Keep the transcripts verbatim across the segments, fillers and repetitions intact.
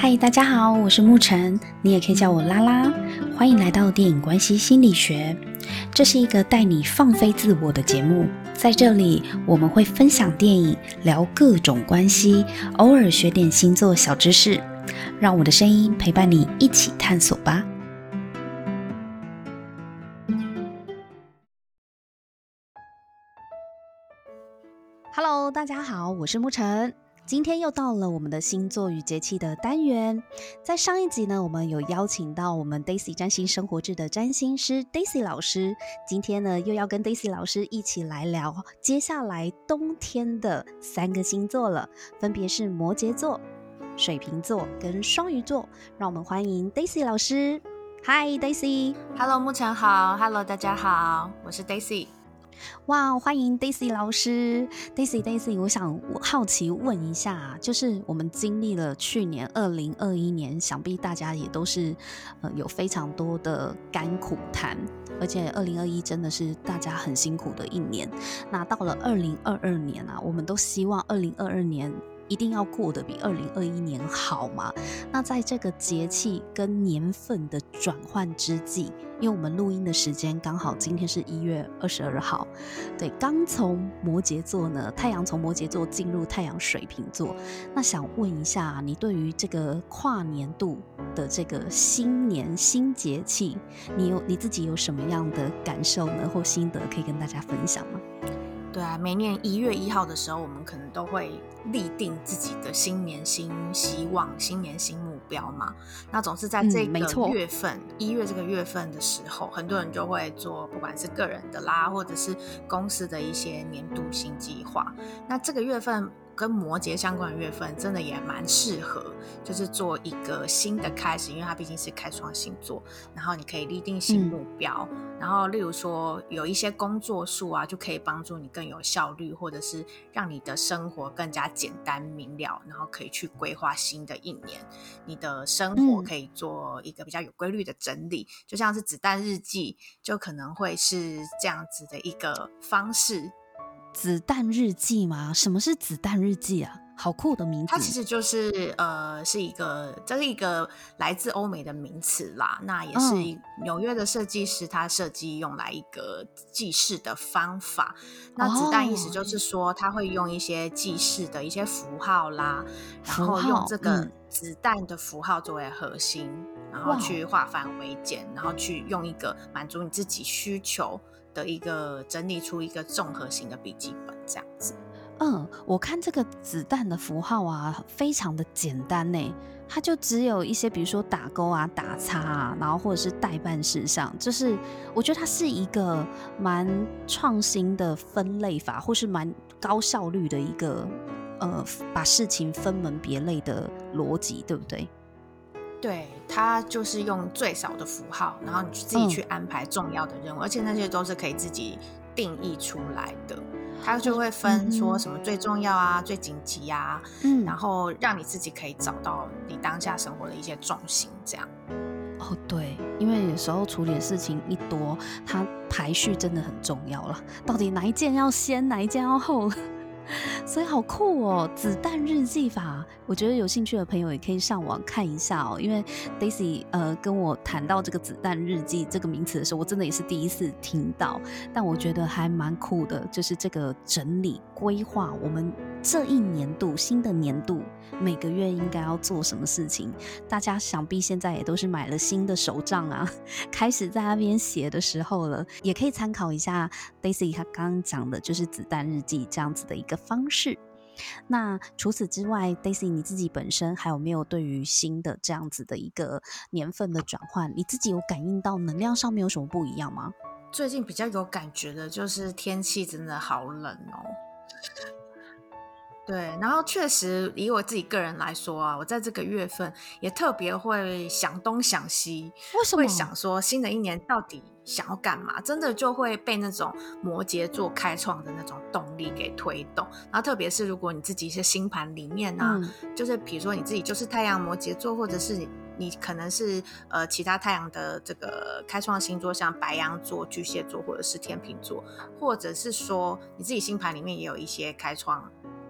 嗨，大家好，我是沐晨，你也可以叫我拉拉。欢迎来到电影关系心理学，这是一个带你放飞自我的节目。在这里，我们会分享电影，聊各种关系，偶尔学点星座小知识，让我的声音陪伴你一起探索吧。Hello， 大家好，我是沐晨。今天又到了我们的星座与节气的单元。在上一集呢，我们有邀请到我们 Daisy 占星生活志的占星师 Daisy 老师。今天呢，又要跟 Daisy 老师一起来聊接下来冬天的三个星座了，分别是摩羯座、水瓶座跟双鱼座。让我们欢迎 Daisy 老师。嗨 Daisy。Hello 沐晨好 ，Hello 大家好，我是 Daisy。 哇，欢迎 Daisy 老师 ，Daisy Daisy， 我想我好奇问一下，就是我们经历了去年二零二一年，想必大家也都是呃有非常多的甘苦谈，而且二零二一真的是大家很辛苦的一年。那到了二零二二年啊，我们都希望二零二二年一定要过得比二零二一年好嘛？那在这个节气跟年份的转换之际，因为我们录音的时间刚好今天是一月二十二号，对，刚从摩羯座呢，太阳从摩羯座进入太阳水瓶座。那想问一下，你对于这个跨年度的这个新年新节气，你有你自己有什么样的感受呢，或心得可以跟大家分享吗？ 对啊，每年一月一号的时候，我们可能都会立定自己的新年新希望、新年新目标嘛。那总是在这个月份，一、嗯、月这个月份的时候，很多人就会做，不管是个人的啦，或者是公司的一些年度新计划。那这个月份跟摩羯相关的月份，真的也蛮适合，就是做一个新的开始，因为它毕竟是开创星座，然后你可以立定新目标，嗯、然后例如说有一些工作数啊，就可以帮助你更有效率，或者是让你的生活更加简单明了，然后可以去规划新的一年，你的生活可以做一个比较有规律的整理，嗯、就像是子弹日记，就可能会是这样子的一个方式。 子弹日记吗？什么是子弹日记啊？好酷的名字。 它其实就是呃，是一个这是一个来自欧美的名词啦。那也是纽约的设计师他设计用来一个记事的方法。那子弹意思就是说，他会用一些记事的一些符号啦，然后用这个子弹的符号作为核心，嗯、然后去化繁为简，然后去用一个满足你自己需求的一个整理出一个综合型的笔记本这样子。 嗯，我看这个子弹的符号啊，非常的简单呢，它就只有一些，比如说打勾啊、打叉啊，然后或者是待办事项，就是我觉得它是一个蛮创新的分类法，或是蛮高效率的一个呃，把事情分门别类的逻辑，对不对？ 对，它就是用最少的符号，然后你自己去安排重要的任务，嗯、而且那些都是可以自己定义出来的。它就会分说什么最重要啊、嗯、最紧急啊、嗯，然后让你自己可以找到你当下生活的一些重心，这样。 哦，对，因为有时候处理的事情一多，它排序真的很重要了。到底哪一件要先，哪一件要后？所以好酷哦，子弹日记法，我觉得有兴趣的朋友也可以上网看一下哦。因为 Daisy 呃跟我谈到这个子弹日记这个名词的时候，我真的也是第一次听到，但我觉得还蛮酷的，就是这个整理规划我们这一年度新的年度每个月应该要做什么事情。大家想必现在也都是买了新的手账啊，开始在那边写的时候了，也可以参考一下 Daisy 她刚刚讲的就是子弹日记这样子的一个方式。那除此之外 Daisy 你自己本身还有没有对于新的这样子的一个年份的转换，你自己有感应到能量上面有什么不一样吗？ 最近比较有感觉的就是天气真的好冷哦。对，然后确实以我自己个人来说啊，我在这个月份也特别会想东想西。 为什么？ 会想说新的一年到底想要干嘛，真的就会被那种摩羯座开创的那种动力给推动。然后特别是如果你自己是星盘里面啊、嗯、就是比如说你自己就是太阳摩羯座，或者是你你可能是呃其他太阳的这个开创星座，像白羊座、巨蟹座或者是天秤座，或者是说你自己星盘里面也有一些开创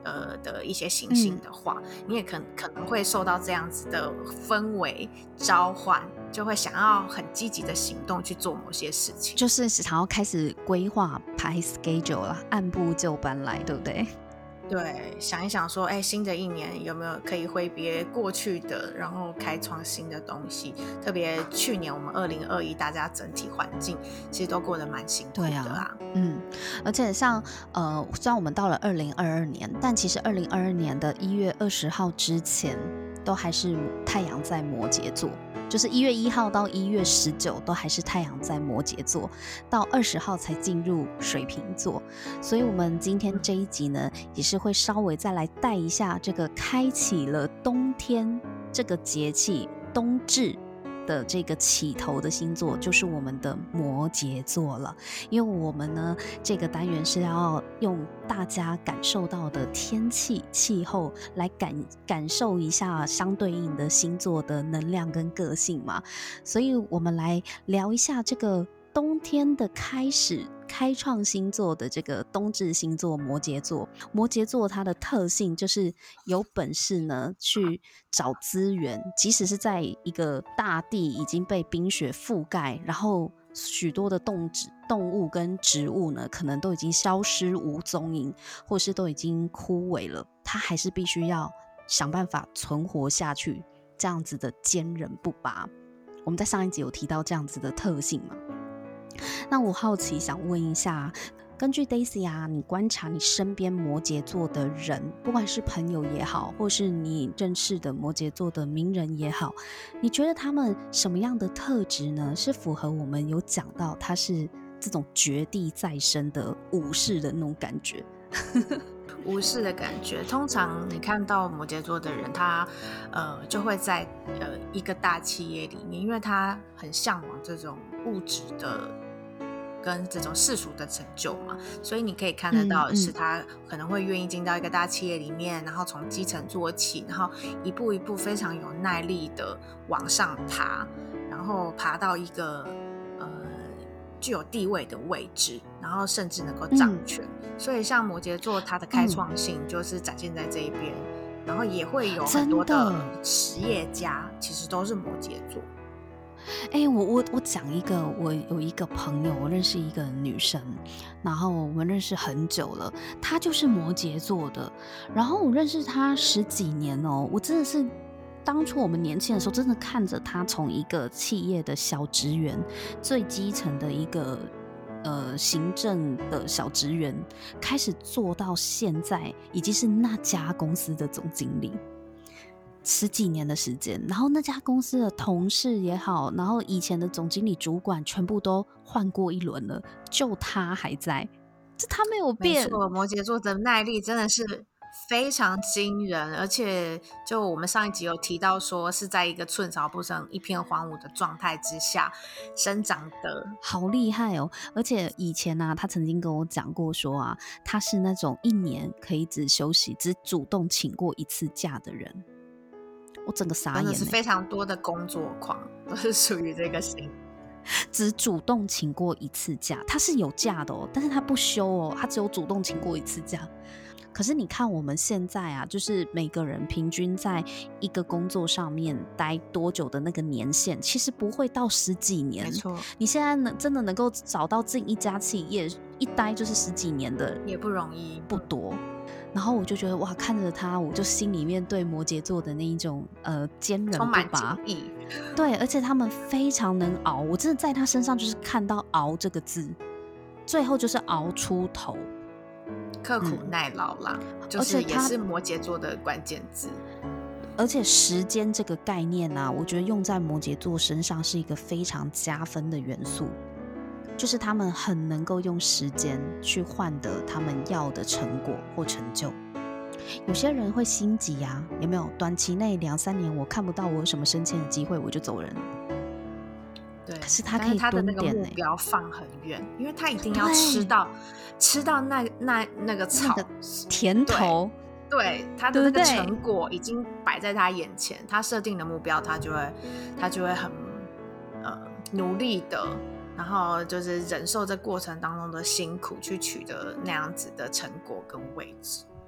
呃的一些行星的话，嗯、你也可可能会受到这样子的氛围召唤，就会想要很积极的行动去做某些事情， 就是想要开始规划排 schedule 啦，按部就班来，对不对？ 对，想一想说，哎，新的一年有没有可以挥别过去的，然后开创新的东西？特别去年我们二零二一，大家整体环境其实都过得蛮辛苦的啊。 对啊，嗯，而且像呃，虽然我们到了二零二二年，但其实二零二二年的一月二十号之前，都还是太阳在摩羯座。就是一月一号到一月十九都还是太阳在摩羯座，到二十号才进入水瓶座。所以我们今天这一集呢，也是会稍微再来带一下这个开启了冬天这个节气冬至的这个起头的星座，就是我们的摩羯座了。因为我们呢，这个单元是要用大家感受到的天气气候来感感受一下相对应的星座的能量跟个性嘛，所以我们来聊一下这个冬天的开始开创星座的这个冬至星座摩羯座。摩羯座它的特性就是有本事呢去找资源，即使是在一个大地已经被冰雪覆盖，然后许多的动植动物跟植物呢可能都已经消失无踪影，或是都已经枯萎了，它还是必须要想办法存活下去，这样子的坚韧不拔。我们在上一集有提到这样子的特性嘛？那我好奇想问一下，根据 Daisy 啊，你观察你身边摩羯座的人，不管是朋友也好，或是你认识的摩羯座的名人也好，你觉得他们什么样的特质呢？是符合我们有讲到他是这种绝地再生的武士的那种感觉？ 武士的感觉，通常你看到摩羯座的人，他呃就会在呃一个大企业里面，因为他很向往这种物质的跟这种世俗的成就嘛，所以你可以看得到的是，他可能会愿意进到一个大企业里面，然后从基层做起，然后一步一步非常有耐力的往上爬，然后爬到一个呃具有地位的位置，然后甚至能够掌权。嗯、所以像摩羯座，它的开创性就是展现在这一边，嗯、然后也会有很多的实业家，其实都是摩羯座。 哎、欸，我我我讲一个，我有一个朋友，我认识一个女生，然后我们认识很久了，她就是摩羯座的，然后我认识她十几年哦，我真的是当初我们年轻的时候，真的看着她从一个企业的小职员，最基层的一个呃行政的小职员，开始做到现在已经是那家公司的总经理。十几年的时间，然后那家公司的同事也好，然后以前的总经理主管全部都换过一轮了，就他还在，这他没有变。 没错，摩羯座的耐力真的是非常惊人，而且就我们上一集有提到说，是在一个寸草不生、一片荒芜的状态之下生长的， 好厉害哦！而且以前啊，他曾经跟我讲过说啊，他是那种一年可以只休息、只主动请过一次假的人。我整个傻眼、欸， 真的是非常多的工作狂都是属于这个型， 只主动请过一次假，他是有假的哦，但是他不休哦，他只有主动请过一次假。可是你看我们现在啊，就是每个人平均在一个工作上面待多久的那个年限，其实不会到十几年。 没错， 你现在能真的能够找到进一家企业一待就是十几年的， 也不容易， 不多。然后我就觉得哇，看着他，我就心里面对摩羯座的那一种呃坚韧不拔， 充满敬意。 对，而且他们非常能熬，我真的在他身上就是看到“熬”这个字，最后就是熬出头， 刻苦耐劳啦，嗯、就是也是摩羯座的关键字。 而且时间这个概念啊，我觉得用在摩羯座身上是一个非常加分的元素。就是他们很能够用时间去换得他们要的成果或成就。有些人会心急啊，有没有？短期内两三年我看不到我有什么升迁的机会，我就走人了。 对， 可是他可以他的那个蹲点、欸、 目标放很远，因为他一定要吃到吃到那那那个草、那个、 甜头。 对，对他的那个成果已经摆在他眼前，他设定的目标，他就会他就会很呃努力的。然后就是忍受这过程当中的辛苦，去取得那样子的成果跟位置。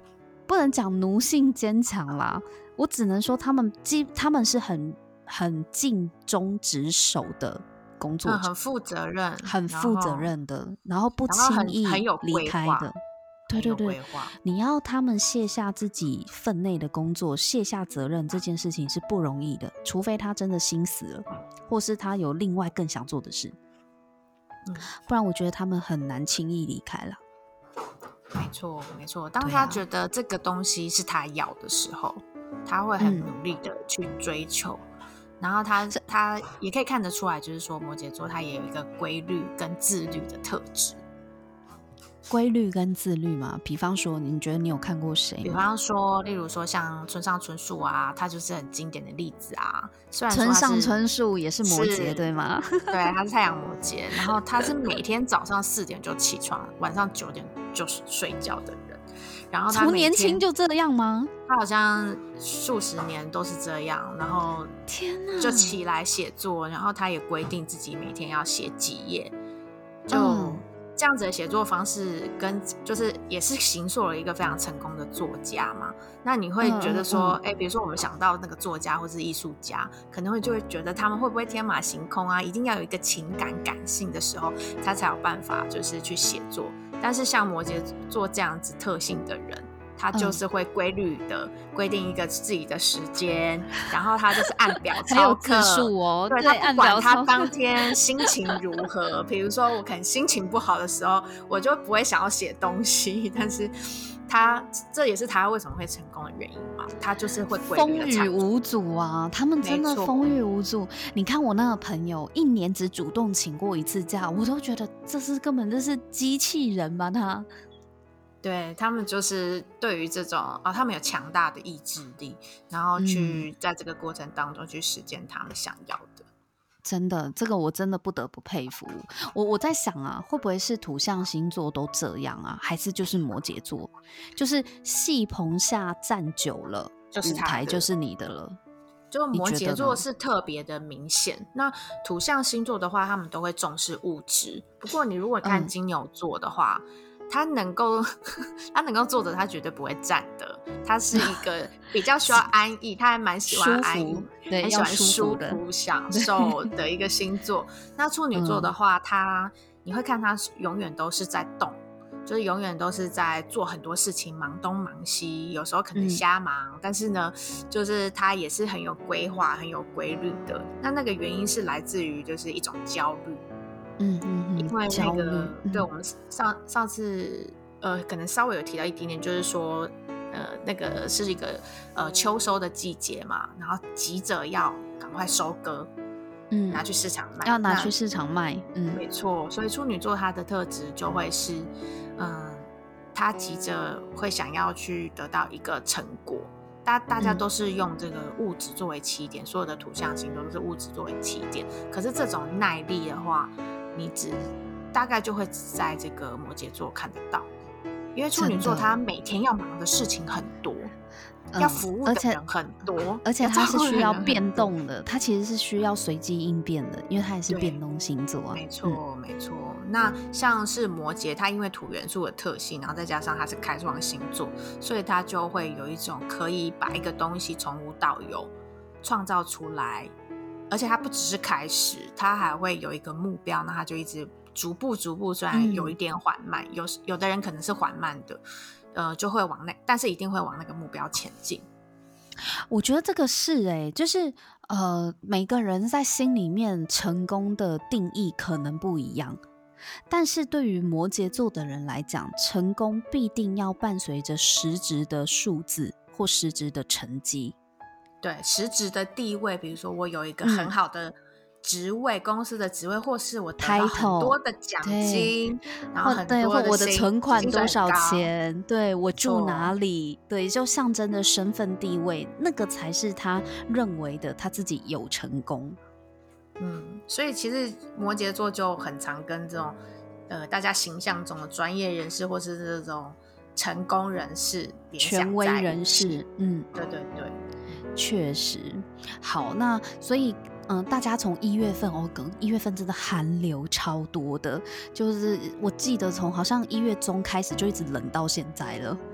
不能讲奴性坚强啦，我只能说他们基他们是很很尽忠职守的工作者、 嗯，很负责任， 很负责任的，然后不轻易离开的。对对对，你要他们卸下自己分内的工作，卸下责任这件事情是不容易的，除非他真的心死了，或是他有另外更想做的事，嗯、不然我觉得他们很难轻易离开了。 没错没错，当他觉得这个东西是他要的时候，他会很努力的去追求，嗯、然后他他也可以看得出来，就是说摩羯座他也有一个规律跟自律的特质。 规律跟自律嘛，比方说你觉得你有看过谁？ 比方说例如说像村上春树啊，他就是很经典的例子啊。虽然说村上春树也是摩羯对吗？ 对，他是太阳摩羯，然后他是每天早上四点就起床，晚上九点就睡觉的人。然后他从年轻就这样吗？ 他好像数十年都是这样，然后天哪， 就起来写作，然后他也规定自己每天要写几页，就、嗯这样子的写作方式跟就是也是形塑了一个非常成功的作家嘛。那你会觉得说哎、嗯嗯欸，比如说我们想到那个作家或是艺术家，可能会就会觉得他们会不会天马行空啊，一定要有一个情感感性的时候他才有办法就是去写作。但是像摩羯座这样子特性的人，他就是会规律的规定一个自己的时间、嗯、然后他就是按表操课， 还有字数哦， 对，他不管他当天心情如何比如说我可能心情不好的时候，我就不会想要写东西，但是他这也是他为什么会成功的原因嘛，他就是会规律的风雨无阻啊，他们真的风雨无阻。你看我那个朋友一年只主动请过一次假，我都觉得这是根本就是机器人吧。他对，他们就是对于这种、哦、他们有强大的意志力，然后去在这个过程当中去实践他们想要的、嗯、 真的这个我真的不得不佩服。我我在想啊，会不会是土象星座都这样啊，还是就是摩羯座就是戏棚下站久了， 就是舞台就是你的了。 就摩羯座是特别的明显，那土象星座的话他们都会重视物质，不过你如果看金牛座的话、嗯他能够他能够坐着，他绝对不会站的，他是一个比较需要安逸他还蛮喜欢安逸， 对， 很喜欢舒服享受的一个星座。那处女座的话、嗯、他你会看他永远都是在动，就是永远都是在做很多事情，忙东忙西，有时候可能瞎忙、嗯、但是呢就是他也是很有规划很有规律的。那那个原因是来自于就是一种焦虑， 嗯嗯嗯， 因为那个、嗯、对，我们上上次呃可能稍微有提到一点点，就是说呃那个是一个呃秋收的季节嘛，然后急着要赶快收割，嗯，拿去市场卖， 要拿去市场卖，嗯， 没错。所以处女座它的特质就会是，嗯、呃，他急着会想要去得到一个成果。大大家都是用这个物质作为起点、嗯、所有的土象星座都是物质作为起点，可是这种耐力的话你只大概就会只在这个摩羯座看得到，因为处女座他每天要忙的事情很多，要服务的人很多、嗯、 而且他是需要变动的，他其实是需要随机应变的，因为他也是变动星座啊。 没错、嗯、没错。那像是摩羯，他因为土元素的特性，然后再加上他是开创星座，所以他就会有一种可以把一个东西从无到有创造出来，而且他不只是开始，他还会有一个目标，那他就一直逐步逐步，虽然有一点缓慢、嗯、有有的人可能是缓慢的呃，就会往那，但是一定会往那个目标前进。 我觉得这个是欸，就是呃，每个人在心里面成功的定义可能不一样，但是对于摩羯座的人来讲，成功必定要伴随着实质的数字或实质的成绩。 对，实质的地位，比如说我有一个很好的职位、嗯、公司的职位，或是我得到很多的奖金，然后很多的对，或我的存款多少钱，对，我住哪里，对，就象征的身份地位，那个才是他认为的他自己有成功。 嗯，所以其实摩羯座就很常跟这种呃大家形象中的专业人士或是这种成功人士联想在一起， 权威人士，嗯， 对对对， 确实。好，那所以嗯，大家从一月份哦，一月份真的寒流超多的，就是我记得从好像一月中开始就一直冷到现在了。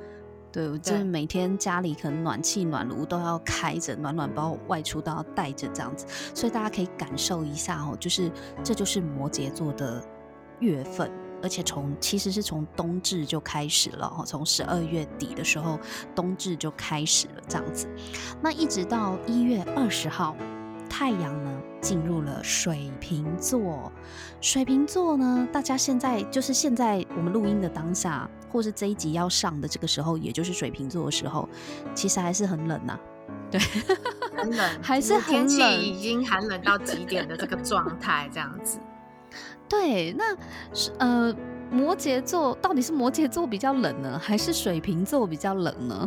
对，我就是每天家里可能暖气暖炉都要开着，暖暖包外出都要带着这样子，所以大家可以感受一下哦，就是这就是摩羯座的月份，而且从其实是从冬至就开始了，从十二月底的时候冬至就开始了这样子，那一直到一月二十号，太阳呢进入了水瓶座。水瓶座呢，大家现在就是现在我们录音的当下，或是这一集要上的这个时候，也就是水瓶座的时候，其实还是很冷啊。对， 很冷， 还是很冷， 天气已经寒冷到极点的这个状态，这样子。 对，那呃，摩羯座到底是摩羯座比较冷呢，还是水瓶座比较冷呢？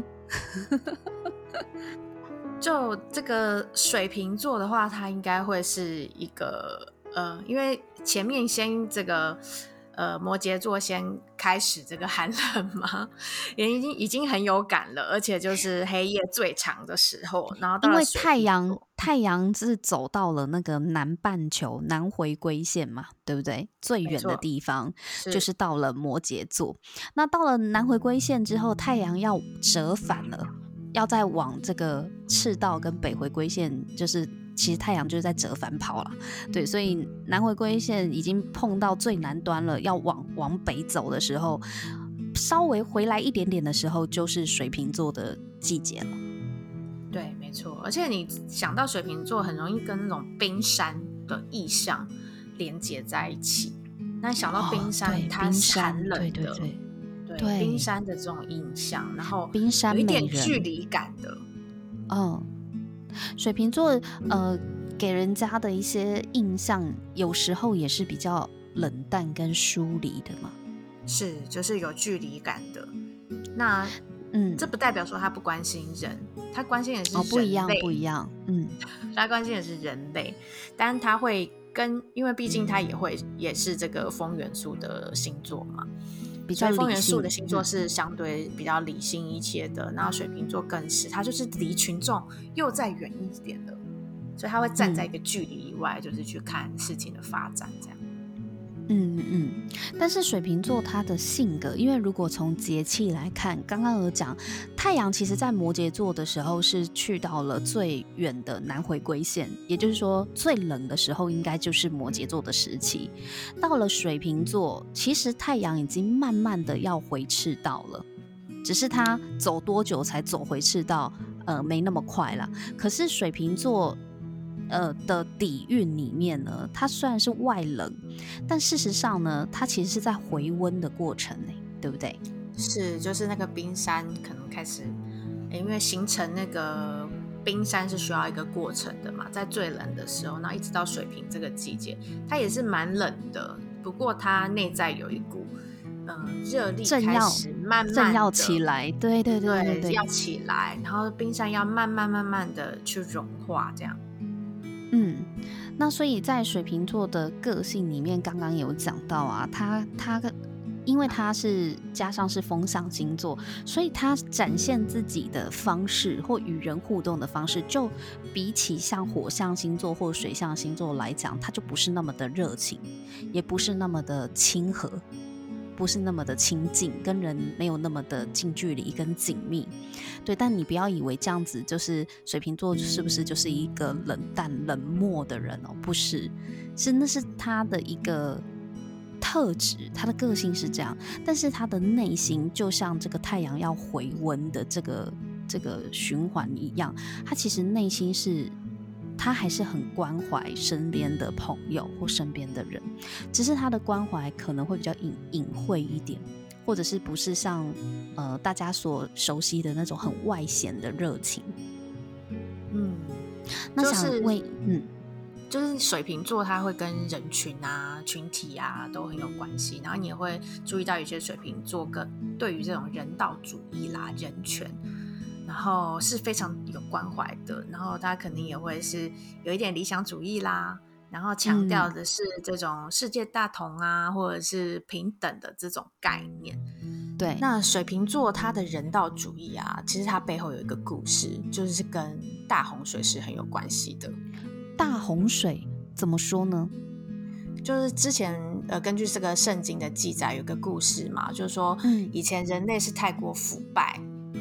就这个水瓶座的话，它应该会是一个呃，因为前面先这个呃摩羯座先开始这个寒冷嘛，也已经已经很有感了，而且就是黑夜最长的时候，然后到了因为太阳太阳是走到了那个南半球南回归线嘛，对不对？最远的地方就是到了摩羯座。那到了南回归线之后，太阳要折返了。要再往这个赤道跟北回归线，就是其实太阳就是在折返跑了，对，所以南回归线已经碰到最南端了，要往往北走的时候，稍微回来一点点的时候，就是水瓶座的季节了。 对，没错，而且你想到水瓶座，很容易跟那种冰山的意象连接在一起。那想到冰山， 哦、 它是寒冷的。 对对对。 对冰山的这种印象，然后冰山有一点距离感的。 嗯，水瓶座呃给人家的一些印象，有时候也是比较冷淡跟疏离的嘛。 是，就是有距离感的。那嗯，这不代表说他不关心人，他关心的是人类。哦， 不一样，不一样。嗯， 他关心的是人类，但他会跟，因为毕竟他也会也是这个风元素的星座嘛。 比较理性， 风元素的星座是相对比较理性一些的，然后水瓶座更是，它就是离群众又再远一点的，所以他会站在一个距离以外，嗯、就是去看事情的发展这样。 嗯嗯，但是水瓶座他的性格，因为如果从节气来看，刚刚有讲太阳其实在摩羯座的时候是去到了最远的南回归线，也就是说最冷的时候应该就是摩羯座的时期。到了水瓶座，其实太阳已经慢慢的要回赤道了，只是他走多久才走回赤道，呃，没那么快啦。可是水瓶座呃的底蕴里面呢，它虽然是外冷，但事实上呢，它其实是在回温的过程呢，对不对？ 是，就是那个冰山可能开始，因为形成那个冰山是需要一个过程的嘛，在最冷的时候，然后一直到水瓶这个季节，它也是蛮冷的，不过它内在有一股呃热力开始慢慢的正要起来，对对对 对, 对, 对要起来，然后冰山要慢慢慢慢的去融化这样。 嗯，那所以在水瓶座的个性里面，刚刚有讲到啊，他他因为他是加上是风象星座，所以他展现自己的方式或与人互动的方式，就比起像火象星座或水象星座来讲，他就不是那么的热情，也不是那么的亲和，不是那么的亲近，跟人没有那么的近距离跟紧密。对，但你不要以为这样子就是水瓶座是不是就是一个冷淡冷漠的人哦？不是，是那是他的一个特质，他的个性是这样，但是他的内心就像这个太阳要回温的这个这个循环一样，他其实内心是他还是很关怀身边的朋友或身边的人，只是他的关怀可能会比较隐隐晦一点，或者是不是像呃大家所熟悉的那种很外显的热情。 嗯， 那想问， 就是、嗯，就是水瓶座，它会跟人群啊、群体啊都很有关系，然后你也会注意到有些水瓶座跟对于这种人道主义啦、人权。然后是非常有关怀的，然后他肯定也会是有一点理想主义啦，然后强调的是这种世界大同啊、嗯、或者是平等的这种概念。 对， 那水瓶座他的人道主义啊，其实他背后有一个故事，就是跟大洪水是很有关系的。 大洪水怎么说呢？ 就是之前呃，根据这个圣经的记载有一个故事嘛，就是说以前人类是太过腐败，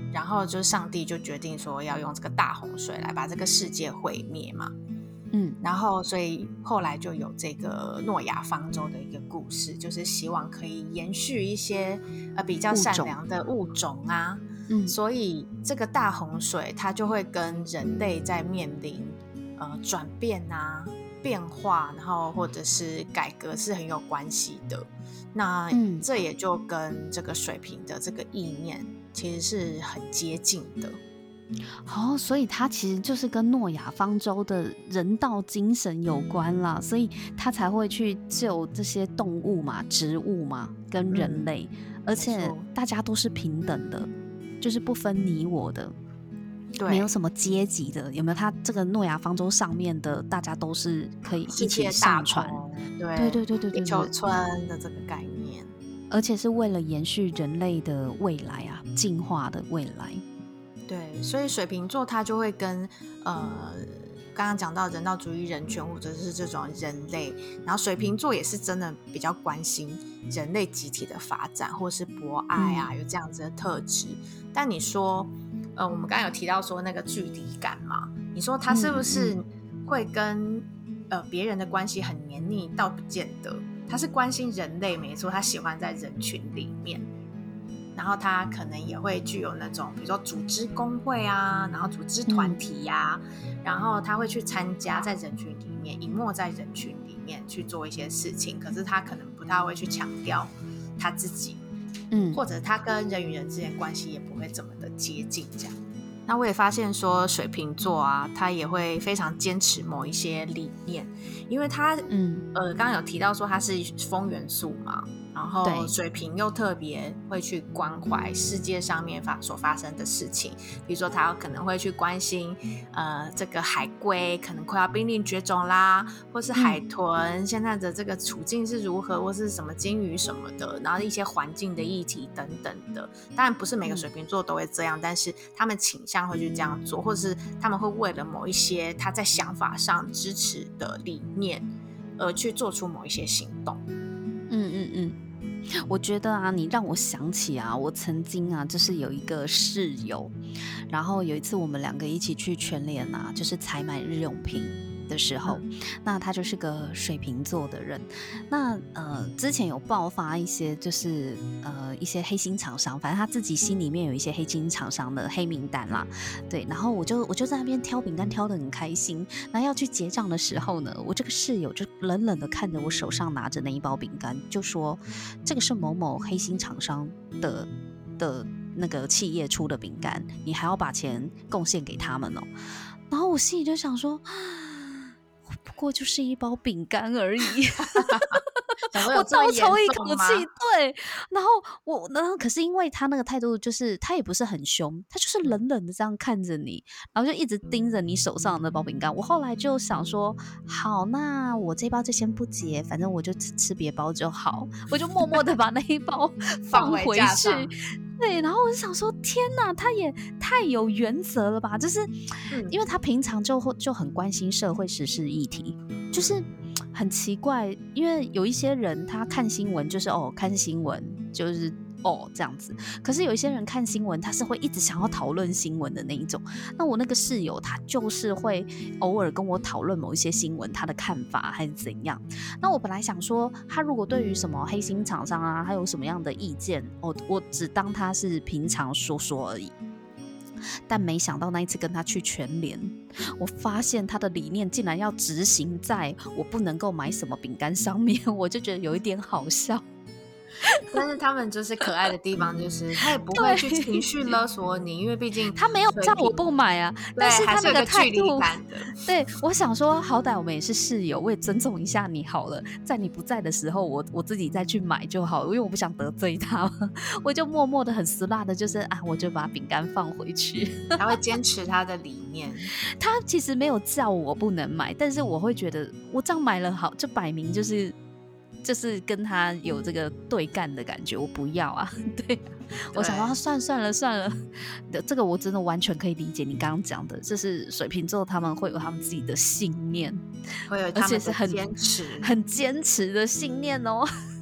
然后就上帝就决定说要用这个大洪水来把这个世界毁灭嘛。嗯，然后所以后来就有这个诺亚方舟的一个故事，就是希望可以延续一些呃比较善良的物种啊。嗯，所以这个大洪水它就会跟人类在面临呃转变啊、变化，然后或者是改革是很有关系的。那这也就跟这个水瓶的这个意念其实是很接近的。 哦，所以它其实就是跟诺亚方舟的人道精神有关啦，所以他才会去救这些动物嘛、植物嘛跟人类、嗯、而且大家都是平等的，就是不分你我的，对，没有什么阶级的，有没有？他这个诺亚方舟上面的大家都是可以一起上船， 对对对对对对， 地球村的这个概念， 而且是为了延续人类的未来啊，进化的未来。 对，所以水瓶座它就会跟呃刚刚讲到人道主义、人权或者是这种人类，然后水瓶座也是真的比较关心人类集体的发展或是博爱啊、嗯、有这样子的特质。但你说呃我们刚刚有提到说那个距离感嘛，你说他是不是会跟、嗯、呃别人的关系很黏腻？倒不见得，他是关心人类没错，他喜欢在人群里面，然后他可能也会具有那种比如说组织工会啊，然后组织团体啊、嗯、然后他会去参加在人群里面，隐没在人群里面去做一些事情，可是他可能不太会去强调他自己，嗯，或者他跟人与人之间关系也不会这么的接近这样。那我也发现说水瓶座啊，他也会非常坚持某一些理念，因为他嗯呃刚刚有提到说他是风元素嘛，然后水瓶又特别会去关怀世界上面发所发生的事情，比如说他可能会去关心呃这个海龟可能快要濒临绝种啦，或是海豚现在的这个处境是如何，或是什么鲸鱼什么的，然后一些环境的议题等等的。当然不是每个水瓶座都会这样，但是他们倾向会去这样做，或是他们会为了某一些他在想法上支持的理念而去做出某一些行动。 嗯嗯嗯，我觉得啊，你让我想起啊，我曾经啊，就是有一个室友，然后有一次我们两个一起去全联啊，就是采买日用品的时候，嗯、那他就是个水瓶座的人。那呃，之前有爆发一些就是呃一些黑心厂商，反正他自己心里面有一些黑心厂商的黑名单啦。对，然后我就我就在那边挑饼干，挑得很开心。那要去结账的时候呢，我这个室友就冷冷的看着我手上拿着那一包饼干，就说这个是某某黑心厂商的的那个企业出的饼干，你还要把钱贡献给他们哦。然后我心里就想说，不过就是一包饼干而已。我倒抽一口气，对，然后我，然后可是因为他那个态度就是他也不是很凶，他就是冷冷的这样看着你，然后就一直盯着你手上的那包饼干。我后来就想说，好，那我这包就先不结，反正我就吃吃别包就好，我就默默的把那一包放回去。对，然后我就想说，天哪，他也太有原则了吧？就是、嗯、因为他平常就就很关心社会时事议题，就是很奇怪，因为有一些人他看新闻就是哦，看新闻就是哦这样子，可是有一些人看新闻他是会一直想要讨论新闻的那一种。那我那个室友他就是会偶尔跟我讨论某一些新闻他的看法还是怎样。那我本来想说他如果对于什么黑心厂商啊他有什么样的意见，哦，我只当他是平常说说而已。但没想到那一次跟他去全联，我发现他的理念竟然要执行在我不能够买什么饼干上面，我就觉得有一点好笑。 但是他们就是可爱的地方，就是他也不会去情绪勒索你，因为毕竟他没有叫我不买啊，但是他那个态度， 对， 我想说好歹我们也是室友，我也尊重一下你好了，在你不在的时候我我自己再去买就好了，因为我不想得罪他。我就默默的很死辣的就是啊，我就把饼干放回去。 他会坚持他的理念。 他其实没有叫我不能买，但是我会觉得我这样买了好，就摆明就是就是跟他有这个对干的感觉，我不要啊。对，我想说算算了算了，这个我真的完全可以理解你刚刚讲的，就是水瓶座他们会有他们自己的信念， 会有他们的坚持， 很坚持的信念哦。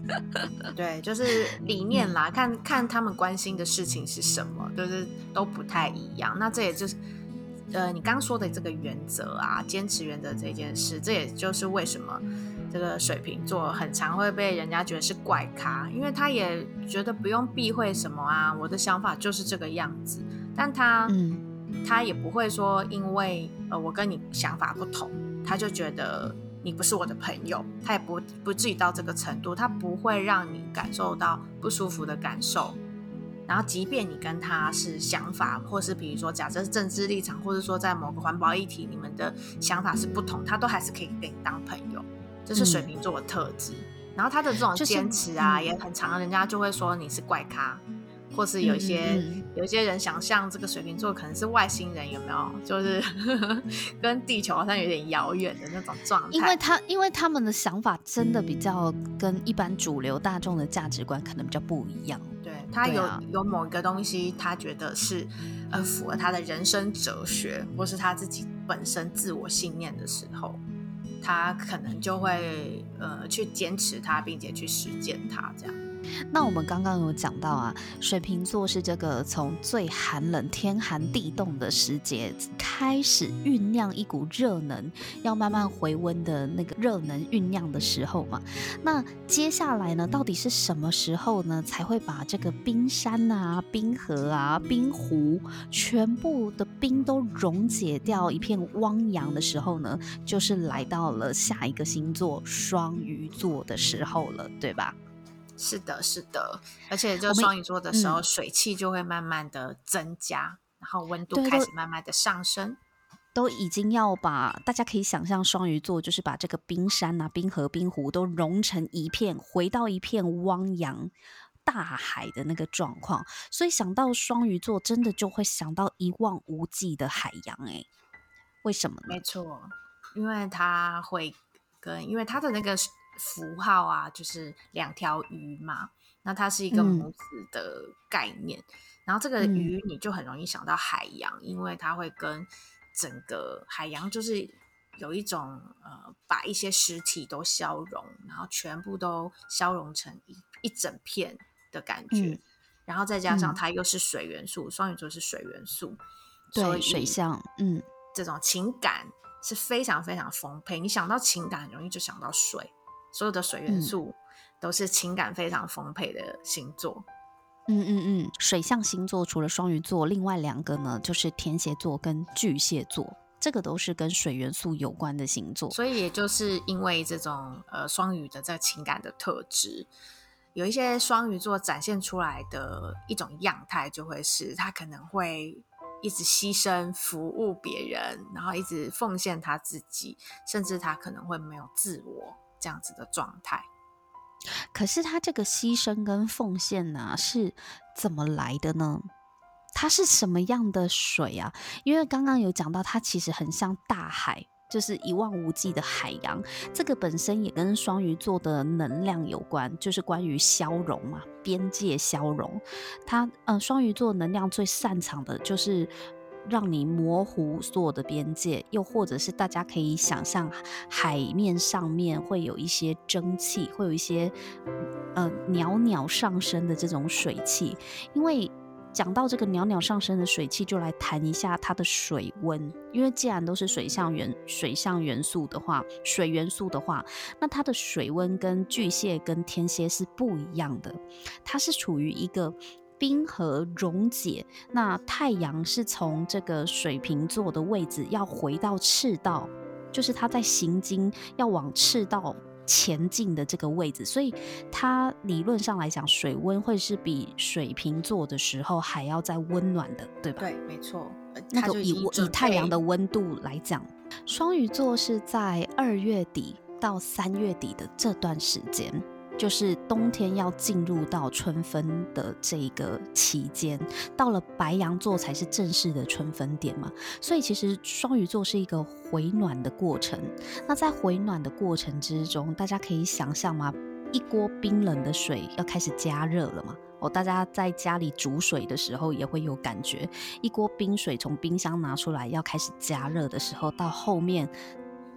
对，就是理念啦，嗯、看看他们关心的事情是什么，就是都不太一样。那这也就是呃，你刚说的这个原则啊，坚持原则这件事，这也就是为什么这个水瓶座很常会被人家觉得是怪咖，因为他也觉得不用避讳什么啊，我的想法就是这个样子，但他、嗯、他也不会说因为呃我跟你想法不同，他就觉得你不是我的朋友，他也不不至于到这个程度，他不会让你感受到不舒服的感受。然后即便你跟他是想法，或是比如说假设是政治立场，或者说在某个环保议题你们的想法是不同，他都还是可以跟你当朋友，这是水瓶座的特质、嗯、然后他的这种坚持啊、就是嗯、也很常人家就会说你是怪咖，或是有一些、嗯嗯、有一些人想象这个水瓶座可能是外星人，有没有？就是跟地球好像有点遥远的那种状态。 因为他因为他们的想法真的比较跟一般主流大众的价值观可能比较不一样。 对，他有、啊、有某一个东西，他觉得是呃符合他的人生哲学，或是他自己本身自我信念的时候，他可能就会呃去坚持它，并且去实践它，这样。 那我们刚刚有讲到啊，水瓶座是这个从最寒冷天寒地冻的时节开始酝酿一股热能，要慢慢回温的那个热能酝酿的时候嘛。那接下来呢，到底是什么时候呢，才会把这个冰山啊、冰河啊、冰湖全部的冰都溶解掉，一片汪洋的时候呢？就是来到了下一个星座双鱼座的时候了，对吧？ 是的，是的，而且就双鱼座的时候、嗯、水汽就会慢慢的增加，然后温度开始慢慢的上升， 都已经要把大家可以想象双鱼座就是把这个冰山啊、冰河、冰湖都融成一片，回到一片汪洋大海的那个状况，所以想到双鱼座真的就会想到一望无际的海洋。哎，为什么呢？ 没错，因为它会跟因为它的那个符号啊，就是两条鱼嘛，那它是一个母子的概念、嗯、然后这个鱼你就很容易想到海洋、嗯、因为它会跟整个海洋就是有一种呃，把一些实体都消融，然后全部都消融成 一, 一整片的感觉、嗯、然后再加上它又是水元素，双鱼座是水元素， 对，水象，嗯， 这种情感是非常非常丰沛，你想到情感很容易就想到水，所有的水元素都是情感非常丰沛的星座。 嗯嗯嗯，水象星座除了双鱼座，另外两个呢就是天蝎座跟巨蟹座，这个都是跟水元素有关的星座。 所以也就是因为这种呃双鱼的这个情感的特质，有一些双鱼座展现出来的一种样态，就会是他可能会一直牺牲服务别人，然后一直奉献他自己，甚至他可能会没有自我这样子的状态。 可是他这个牺牲跟奉献啊是怎么来的呢？它是什么样的水啊？因为刚刚有讲到它其实很像大海，就是一望无际的海洋，这个本身也跟双鱼座的能量有关，就是关于消融嘛，边界消融。它呃，双鱼座能量最擅长的就是让你模糊所有的边界，又或者是大家可以想象海面上面会有一些蒸汽，会有一些呃袅袅上升的这种水汽。因为讲到这个袅袅上升的水汽，就来谈一下它的水温。因为既然都是水象元水象元素的话，水元素的话，那它的水温跟巨蟹跟天蝎是不一样的，它是处于一个冰河溶解，那太阳是从这个水瓶座的位置要回到赤道，就是它在行经要往赤道前进的这个位置，所以它理论上来讲水温会是比水瓶座的时候还要再温暖的，对吧？ 对，没错。 那个 以, 以太阳的温度来讲，双鱼座是在二月底到三月底的这段时间，就是冬天要进入到春分的这个期间，到了白羊座才是正式的春分点嘛，所以其实双鱼座是一个回暖的过程。那在回暖的过程之中，大家可以想象吗？一锅冰冷的水要开始加热了嘛。哦，大家在家里煮水的时候也会有感觉，一锅冰水从冰箱拿出来要开始加热的时候，到后面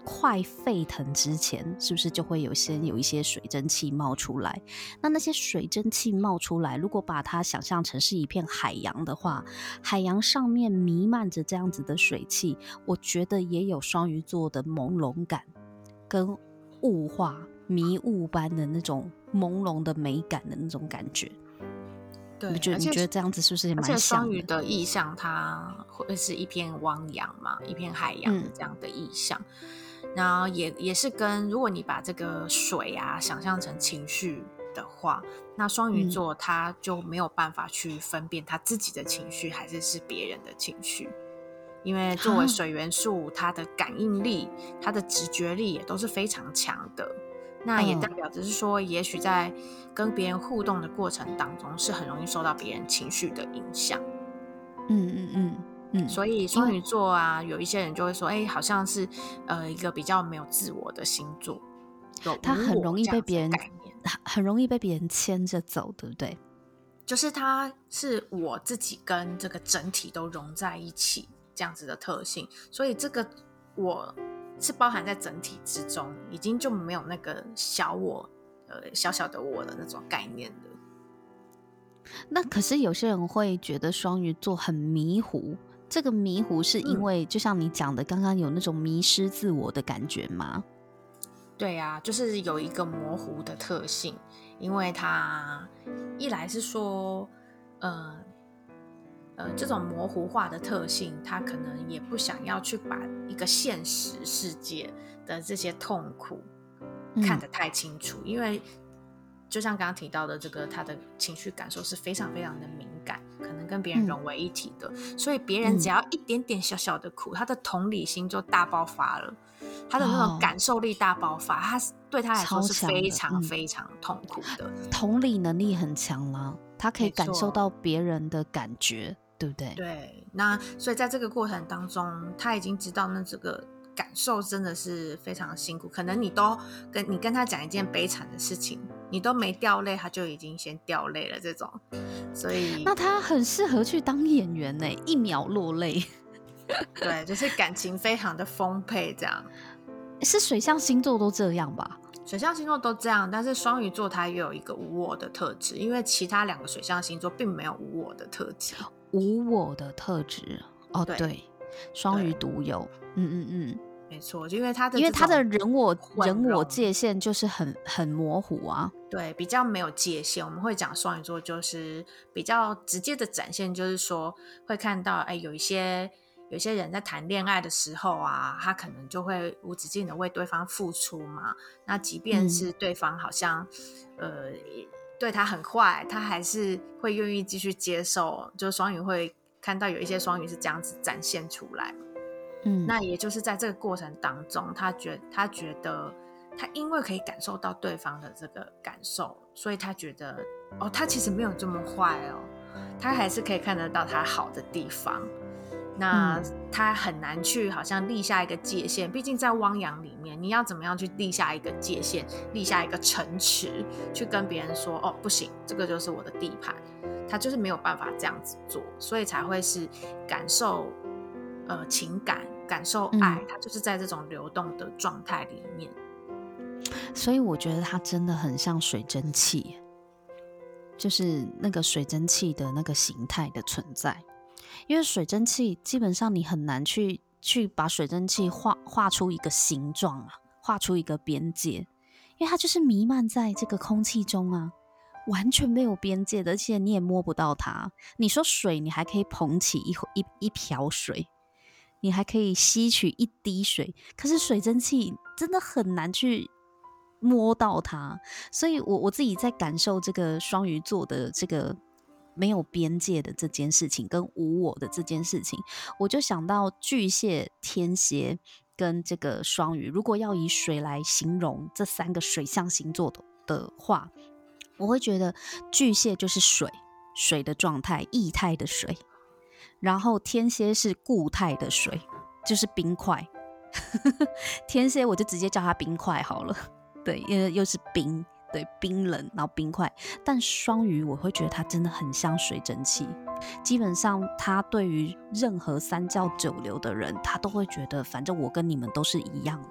快沸腾之前，是不是就会有先有一些水蒸气冒出来？那那些水蒸气冒出来，如果把它想象成是一片海洋的话，海洋上面弥漫着这样子的水汽，我觉得也有双鱼座的朦胧感，跟雾化、迷雾般的那种朦胧的美感的那种感觉。 对， 你觉得你觉得这样子是不是也蛮像的？ 而且双鱼的意象，它会是一片汪洋嘛，一片海洋的这样的意象。嗯、然后也也是跟，如果你把这个水啊想象成情绪的话，那双鱼座他就没有办法去分辨他自己的情绪还是是别人的情绪，因为作为水元素，它的感应力、它的直觉力也都是非常强的。那也代表着是说，也许在跟别人互动的过程当中，是很容易受到别人情绪的影响。 嗯嗯嗯嗯。 所以双鱼座啊，有一些人就会说，哎、欸，好像是呃一个比较没有自我的星座， 他很容易被别人很容易被别人牵着走，对不对？ 就是他是我自己跟这个整体都融在一起这样子的特性，所以这个我。是包含在整体之中，已经就没有那个小我，呃，小小的我的那种概念了。 那可是有些人会觉得双鱼座很迷糊，这个迷糊是因为、嗯、就像你讲的，刚刚有那种迷失自我的感觉吗？ 对啊，就是有一个模糊的特性，因为它一来是说，呃。呃，这种模糊化的特性，他可能也不想要去把一个现实世界的这些痛苦看得太清楚，嗯、因为就像刚刚提到的，这个他的情绪感受是非常非常的敏感，可能跟别人融为一体的，嗯、所以别人只要一点点小小的苦，嗯、他的同理心就大爆发了，他的那种感受力大爆发，他对他来说是非常非常痛苦的， 的嗯、同理能力很强啦，他可以感受到别人的感觉。对不对？ 对，那所以在这个过程当中，他已经知道那这个感受真的是非常辛苦。可能你都跟你跟他讲一件悲惨的事情，你都没掉泪，他就已经先掉泪了。这种，所以那他很适合去当演员呢，一秒落泪。 对，就是感情非常的丰沛，这样。 是水象星座都这样吧？ 水象星座都这样，但是双鱼座它也有一个无我的特质，因为其他两个水象星座并没有无我的特质。 无我的特质哦，对，双鱼独有，嗯嗯嗯， 没错，因为他的因为他的人我人我界限就是很很模糊啊， 对，比较没有界限。我们会讲双鱼座就是比较直接的展现，就是说会看到，哎，有一些有些人在谈恋爱的时候啊，他可能就会无止境的为对方付出嘛。那即便是对方好像，嗯、呃。对他很坏，他还是会愿意继续接受。就是双鱼会看到有一些双鱼是这样子展现出来，嗯，那也就是在这个过程当中，他觉他觉得他因为可以感受到对方的这个感受，所以他觉得哦，他其实没有这么坏哦，他还是可以看得到他好的地方。那他很难去好像立下一个界限，毕竟在汪洋里面，你要怎么样去立下一个界限，立下一个城池，去跟别人说哦，不行，这个就是我的地盘，他就是没有办法这样子做，所以才会是感受呃情感，感受爱，嗯、他就是在这种流动的状态里面。 所以我觉得他真的很像水蒸气，就是那个水蒸气的那个形态的存在。因为水蒸气基本上你很难去去把水蒸气画画出一个形状啊，画出一个边界，因为它就是弥漫在这个空气中啊，完全没有边界的，而且你也摸不到它。你说水，你还可以捧起一一一瓢水，你还可以吸取一滴水，可是水蒸气真的很难去摸到它。所以我我自己在感受这个双鱼座的这个没有边界的这件事情跟无我的这件事情，我就想到巨蟹、天蝎跟这个双鱼，如果要以水来形容这三个水象星座 的, 的话，我会觉得巨蟹就是水，水的状态，液态的水，然后天蝎是固态的水，就是冰块天蝎我就直接叫它冰块好了，对，因为又是冰，对，冰冷然后冰块。但双鱼我会觉得它真的很像水蒸气，基本上他对于任何三教九流的人，他都会觉得反正我跟你们都是一样的，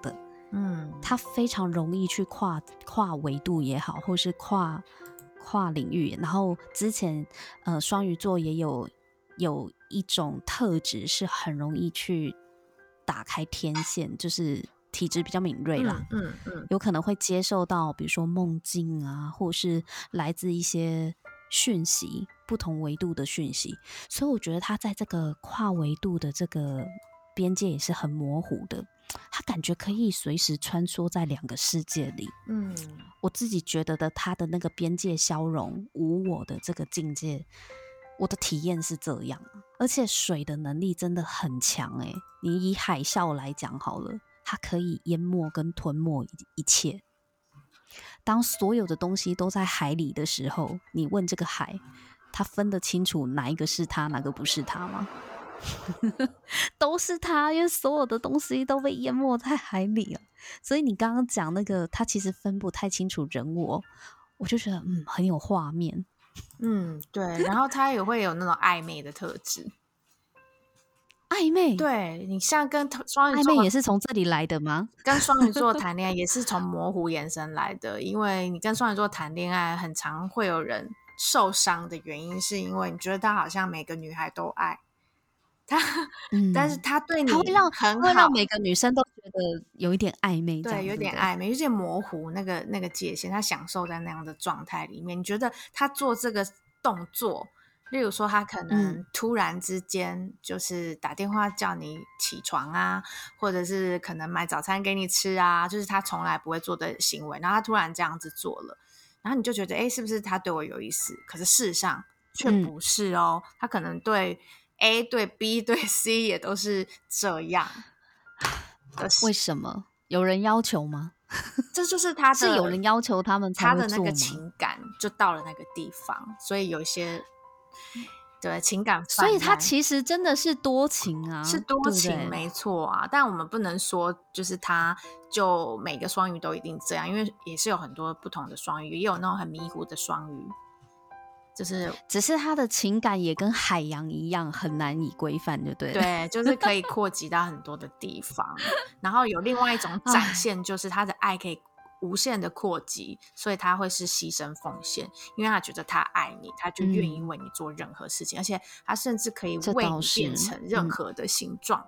嗯，他非常容易去跨跨维度也好，或是跨跨领域。然后之前呃双鱼座也有有一种特质是很容易去打开天线，就是体质比较敏锐啦，嗯嗯嗯，有可能会接受到比如说梦境啊，或是来自一些讯息，不同维度的讯息。所以我觉得他在这个跨维度的这个边界也是很模糊的，他感觉可以随时穿梭在两个世界里。嗯，我自己觉得的他的那个边界消融无我的这个境界，我的体验是这样。而且水的能力真的很强欸，你以海啸来讲好了，它可以淹没跟吞没一切。当所有的东西都在海里的时候，你问这个海，它分得清楚哪一个是它，哪个不是它吗？都是它，因为所有的东西都被淹没在海里了。所以你刚刚讲那个，它其实分不太清楚人我，我就觉得嗯很有画面。 嗯，对，然后它也会有那种暧昧的特质。 暧昧？ 对，你像跟双鱼座暧昧也是从这里来的吗？ 跟双鱼座谈恋爱也是从模糊延伸来的，因为你跟双鱼座谈恋爱，很常会有人受伤的原因，是因为你觉得他好像每个女孩都爱他，嗯、但是他对你很好， 他会让每个女生都觉得有一点暧昧， 对，有点暧昧，有点模糊那个那个界限，他享受在那样的状态里面。你觉得他做这个动作，例如说他可能突然之间就是打电话叫你起床啊，或者是可能买早餐给你吃啊，就是他从来不会做的行为，然后他突然这样子做了，然后你就觉得哎，是不是他对我有意思？可是事实上却不是哦，嗯、他可能对 A 对 B 对 C 也都是这样。 为什么？有人要求吗？ 这就是他的， 是有人要求他们才会做吗？ 他的那个情感就到了那个地方，所以有一些对情感泛滥， 所以他其实真的是多情啊， 是多情， 对对没错啊。但我们不能说就是他就每个双鱼都一定这样，因为也是有很多不同的双鱼，也有那种很迷糊的双鱼。就是只是他的情感也跟海洋一样很难以规范，就对了。 对，就是可以扩及到很多的地方。然后有另外一种展现，就是他的爱可以无限的扩及，所以他会是牺牲奉献，因为他觉得他爱你，他就愿意为你做任何事情，嗯、而且他甚至可以为你变成任何的形状。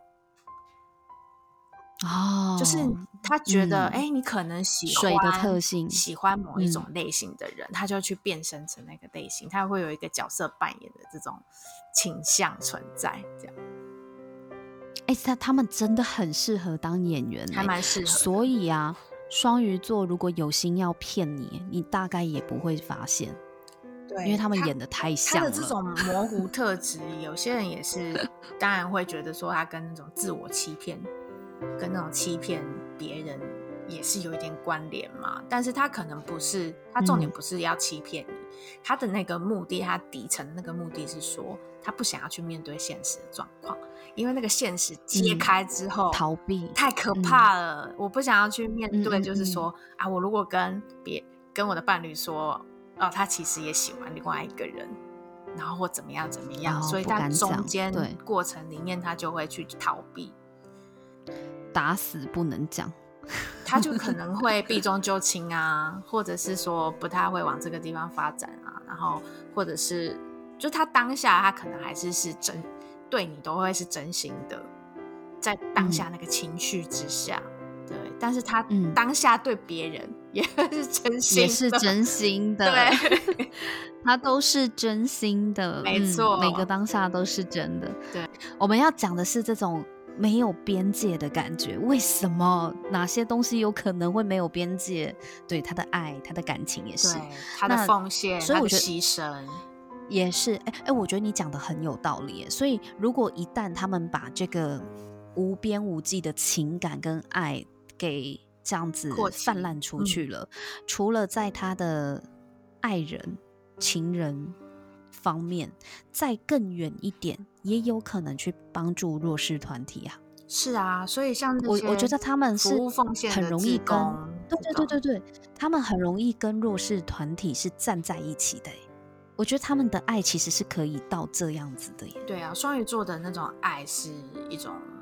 哦， 就是他觉得哎、嗯欸，你可能喜欢水的特性， 喜欢某一种类型的人、嗯、他就去变身成那个类型，他会有一个角色扮演的这种倾向存在，这样。 哎、欸，他们真的很适合当演员、欸， 还蛮适合的。 所以啊，双鱼座如果有心要骗你，你大概也不会发现。 对， 因为他们演的太像了。 他的这种模糊特质，有些人也是，当然会觉得说他跟那种自我欺骗。跟那种欺骗别人也是有一点关联嘛，但是他可能不是，他重点不是要欺骗你、嗯、他的那个目的，他底层的那个目的是说他不想要去面对现实的状况，因为那个现实揭开之后、嗯、 逃避太可怕了、嗯、我不想要去面对，就是说、嗯嗯嗯、啊，我如果跟别跟我的伴侣说哦，他其实也喜欢另外一个人，然后或怎么样怎么样、哦、所以他中间过程里面他就会去逃避， 打死不能讲， 他就可能会避重就轻啊，或者是说不太会往这个地方发展啊，然后或者是就他当下他可能还是是真对你都会是真心的，在当下那个情绪之下、嗯、对，但是他当下对别人也是真心的， 也是真心的， 对， 他都是真心的， 没错、 嗯，每个当下都是真的。 对， 我们要讲的是这种没有边界的感觉，为什么哪些东西有可能会没有边界？对，他的爱，他的感情也是， 对，他的奉献， 所以我觉得他的牺牲也是。哎哎，我觉得你讲的很有道理耶。所以如果一旦他们把这个无边无际的情感跟爱给这样子泛滥出去了、嗯、除了在他的爱人、情人方面，再更远一点，也有可能去帮助弱势团体啊。 是啊，所以像我我觉得他们是服务奉献很容易跟，对对对对对，他们很容易跟弱势团体是站在一起的。我觉得他们的爱其实是可以到这样子的耶。 对啊，双鱼座的那种爱是一种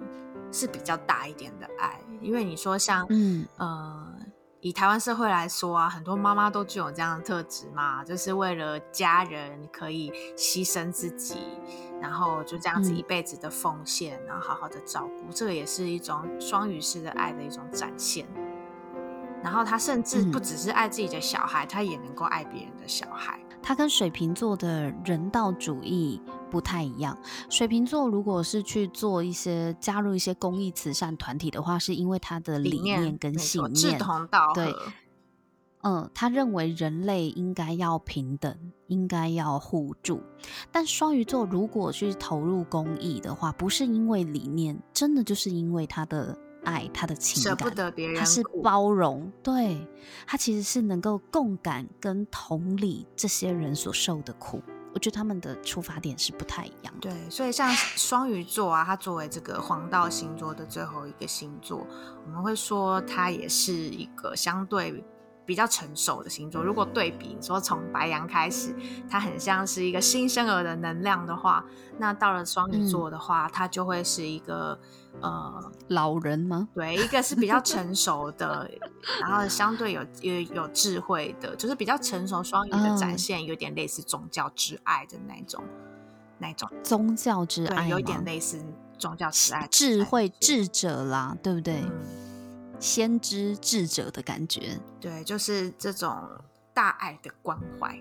是比较大一点的爱。因为你说像嗯呃以台湾社会来说啊，很多妈妈都具有这样的特质嘛，就是为了家人可以牺牲自己，然后就这样子一辈子的奉献、嗯、然后好好的照顾，这个也是一种双鱼式的爱的一种展现。然后他甚至不只是爱自己的小孩、嗯、他也能够爱别人的小孩。 他跟水瓶座的人道主义不太一样，水瓶座如果是去做一些加入一些公益慈善团体的话，是因为他的理念跟信念志同道合。 对，嗯，他认为人类应该要平等，应该要互助。但双鱼座如果去投入公益的话，不是因为理念，真的就是因为他的爱，他的情感， 舍不得别人苦， 他是包容，对，他其实是能够共感跟同理这些人所受的苦。我觉得他们的出发点是不太一样的。 对，所以像双鱼座啊，它作为这个黄道星座的最后一个星座，我们会说它也是一个相对比较成熟的星座。如果对比你说从白羊开始，它很像是一个新生儿的能量的话，那到了双鱼座的话、嗯、它就会是一个呃老人吗？ 对，一个是比较成熟的然后相对有有有智慧的，就是比较成熟。双鱼的展现有点类似宗教之爱的那种那种宗教之爱吗？ 对，有点类似宗教之爱， 智慧智者啦，对不对、 嗯、 先知智者的感觉。 对，就是这种大爱的关怀。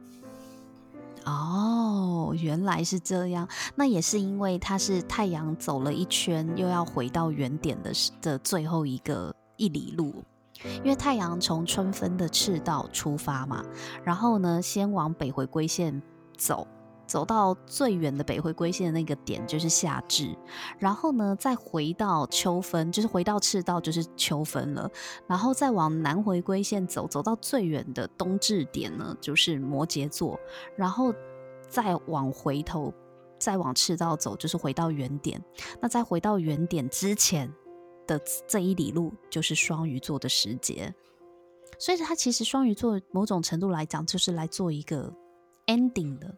哦，原来是这样。那也是因为他是太阳走了一圈又要回到原点 的, 的最后一个一里路，因为太阳从春分的赤道出发嘛，然后呢先往北回归线走，走到最远的北回归线的那个点就是夏至，然后呢再回到秋分，就是回到赤道就是秋分了，然后再往南回归线走，走到最远的冬至点呢就是摩羯座，然后再往回头再往赤道走就是回到原点，那再回到原点之前的这一里路就是双鱼座的时节。所以它其实双鱼座某种程度来讲就是来做一个 ending 的，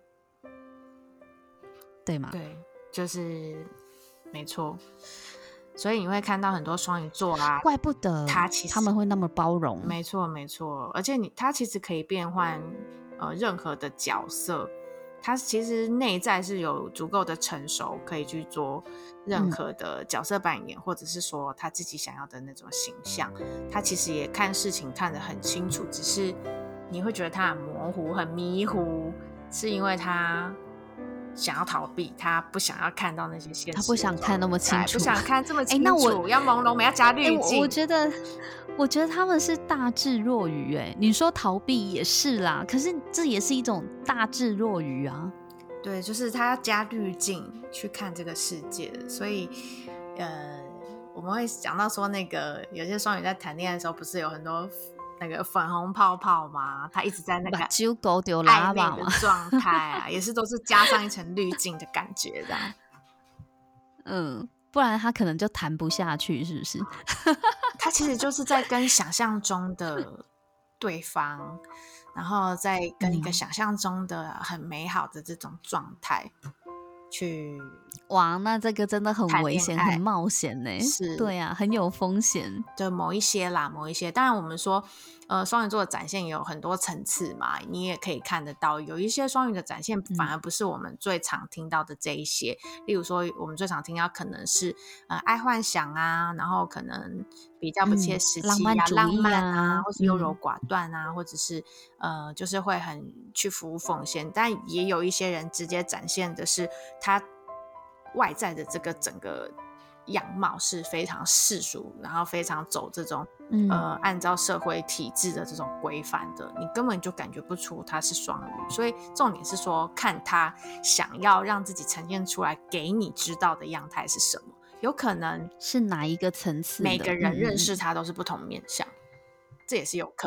对吗？ 对，就是没错。所以你会看到很多双鱼座啊， 怪不得他其实他们会那么包容。 没错没错，而且你他其实可以变换呃任何的角色，他其实内在是有足够的成熟，可以去做任何的角色扮演、嗯、或者是说他自己想要的那种形象。他其实也看事情看得很清楚，只是你会觉得他很模糊很迷糊，是因为他想要逃避，他不想要看到那些现实， 他不想看那么清楚， 不想看这么清楚、欸、 那我要朦胧，我们要加滤镜、 欸、我, 我觉得我觉得他们是大智若愚。哎，你说逃避也是啦，可是这也是一种大智若愚啊。 对，就是他要加滤镜去看这个世界。所以呃，我们会讲到说那个有些双鱼在谈恋爱的时候不是有很多那个粉红泡泡嘛，他一直在那个暧昧的状态啊，也是都是加上一层滤镜的感觉这样。 嗯，不然他可能就谈不下去，是不是？ 他其实就是在跟想象中的对方，然后再跟一个想象中的很美好的这种状态去。 哇，那这个真的很危险，很冒险呢。 是， 对啊，很有风险。 就某一些啦，某一些。当然，我们说，呃，双鱼座的展现也有很多层次嘛，你也可以看得到，有一些双鱼的展现反而不是我们最常听到的这一些。嗯、例如说，我们最常听到可能是呃爱幻想啊，然后可能比较不切实际啊、嗯、浪漫主义啊、浪漫啊，或是优柔寡断啊，嗯、或者是呃，就是会很去服务奉献。但也有一些人直接展现的是他外在的这个整个样貌是非常世俗，然后非常走这种、嗯、呃按照社会体制的这种规范的，你根本就感觉不出他是双鱼。所以重点是说看他想要让自己呈现出来给你知道的样态是什么，有可能是哪一个层次的， 每个人认识他都是不同面向、嗯、这也是有可能、嗯、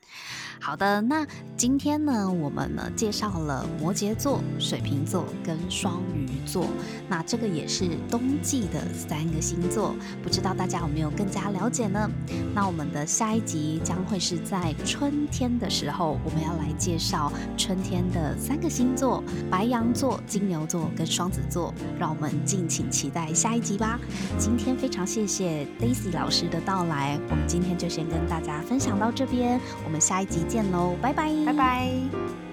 好的，那今天呢，我们呢介绍了摩羯座、水瓶座跟双鱼座，那这个也是冬季的三个星座，不知道大家有没有更加了解呢？那我们的下一集将会是在春天的时候，我们要来介绍春天的三个星座：白羊座、金牛座跟双子座。让我们敬请期待下一集吧。今天非常谢谢 Daisy 老师的到来，我们今天就先跟大家分享到这边，我们下一集见喽，拜拜， 拜拜。